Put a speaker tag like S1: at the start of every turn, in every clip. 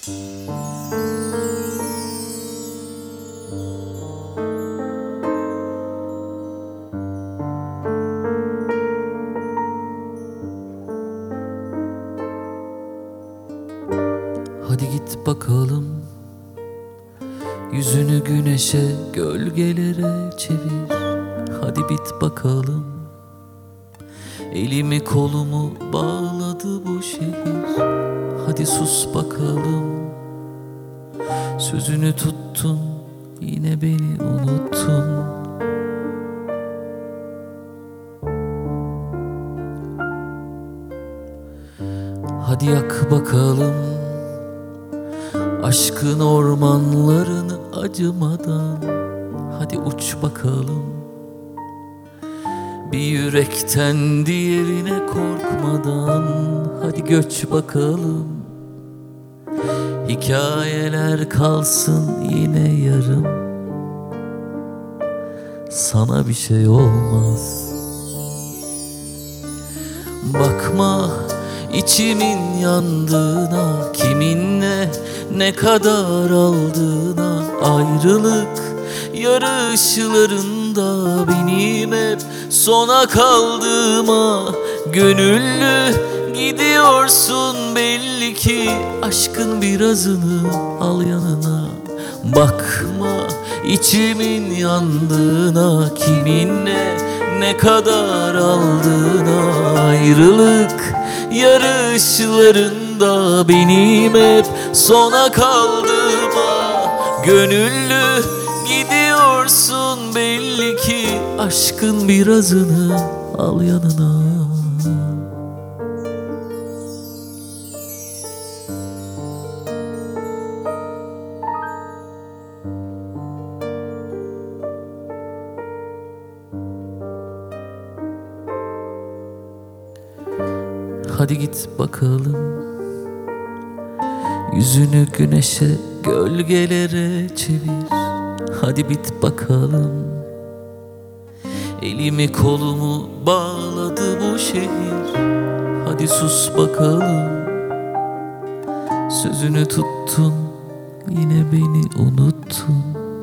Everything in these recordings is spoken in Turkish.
S1: Hadi git bakalım, yüzünü güneşe, gölgelere çevir. Hadi bit bakalım, elimi kolumu bağladı bu şehir. Hadi sus bakalım, sözünü tuttun, yine beni unuttun. Hadi yak bakalım aşkın ormanlarını acımadan. Hadi uç bakalım, bir yürekten diğerine korkmadan. Hadi göç bakalım, hikayeler kalsın yine yarım. Sana bir şey olmaz. Bakma içimin yandığına, kiminle ne kadar aldığına. Ayrılık yarışlarında benim hep sona kaldığıma. Gönüllü gidiyorsun belli ki, aşkın birazını al yanına. Bakma içimin yandığına, kiminle ne kadar aldığına. Ayrılık yarışlarında benim hep sona kaldığıma. Gönüllü gidiyorsun belli ki, aşkın birazını al yanına. Hadi git bakalım, yüzünü güneşe, gölgelere çevir. Hadi bit bakalım, elimi kolumu bağladı bu şehir. Hadi sus bakalım, sözünü tuttun, yine beni unuttun.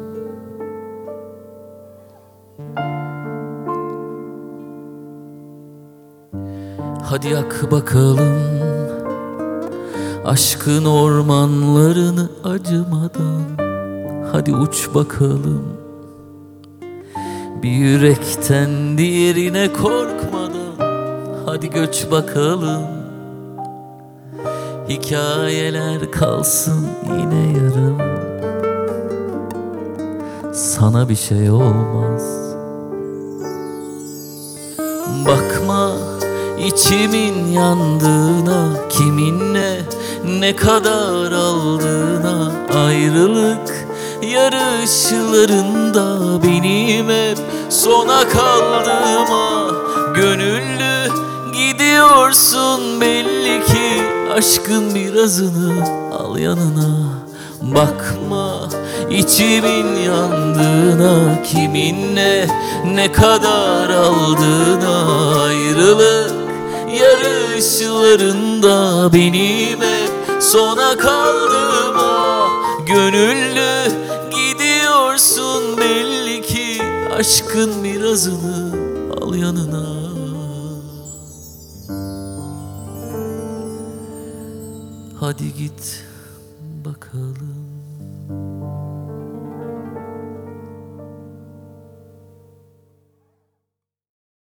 S1: Hadi yak bakalım aşkın ormanlarını acımadan. Hadi uç bakalım, bir yürekten diğerine korkmadan. Hadi göç bakalım, hikayeler kalsın yine yarım. Sana bir şey olmaz. Bakma İçimin yandığına, kiminle ne kadar aldığına. Ayrılık yarışlarında benim hep sona kaldığıma. Gönüllü gidiyorsun belli ki, aşkın birazını al yanına. Bakma içimin yandığına, kiminle ne kadar aldığına. Ayrılık yarışlarında benim hep sona kaldığıma. Gönüllü gidiyorsun belli ki, aşkın birazını al yanına. Hadi git bakalım.